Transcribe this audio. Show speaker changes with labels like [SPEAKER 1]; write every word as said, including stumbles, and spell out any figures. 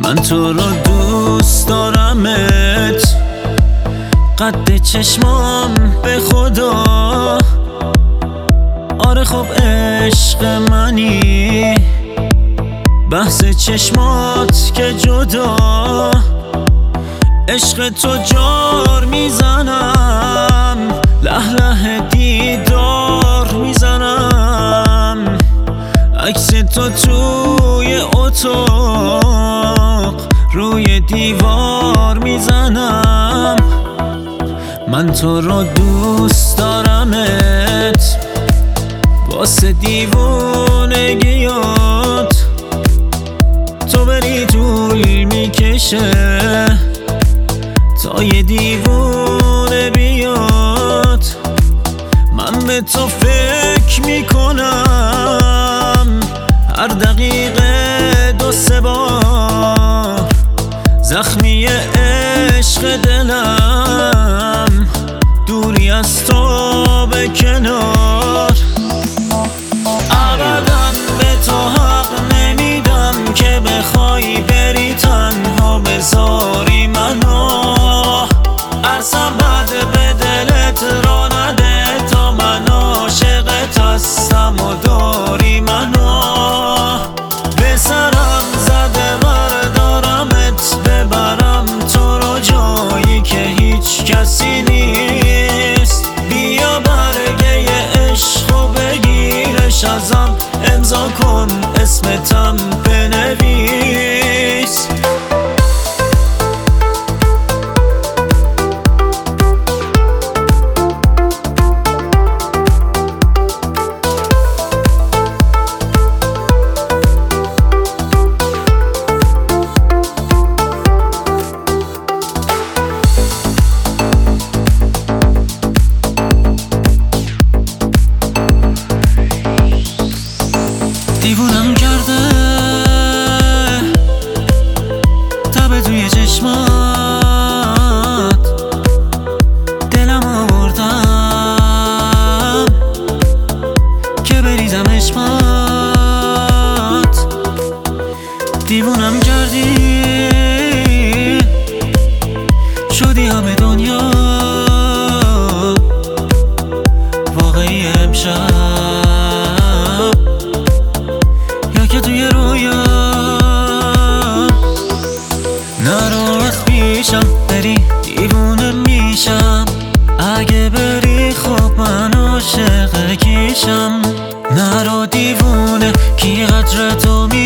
[SPEAKER 1] من تو رو دوست دارمت، قد چشمام به خدا. آره خب عشق منی، بحث چشمات که جدا. عشق تو جار میزنم، له له دیدار میزنم. عکس تو توی اتاق روی دیوار میزنم. من تو رو دوست دارمت، واسه دیوونگیات تو بری طول میکشه تا یه دیوونه بیاد. من به تو فکر میکنم هر دقیقه دو سه بار، زخمی عشق دلم دوری از تو به کنار. ابدا به تو حق نمیدم که بخوای بری تنها بذاری منو. اصلا بد به دلت را نده تا من عاشقت هستم و داری منو. به سرم زده بردارمت ببرم تو رو جایی که هیچ کسی نیست. بیا برگه عشق و بگیرش ازم، امضا کن اسمتم بنویس. دیوونم کرده تب توی چشمات، دلم آوردم که بریزم عشقات. دیوونم کردی شدی همه دنیا واقعی امشب، که توی رویا. نرو از پیشم بری دیوونه میشم، اگه بری خب من عاشق کیشم. نرو دیوونه کی قدر تو می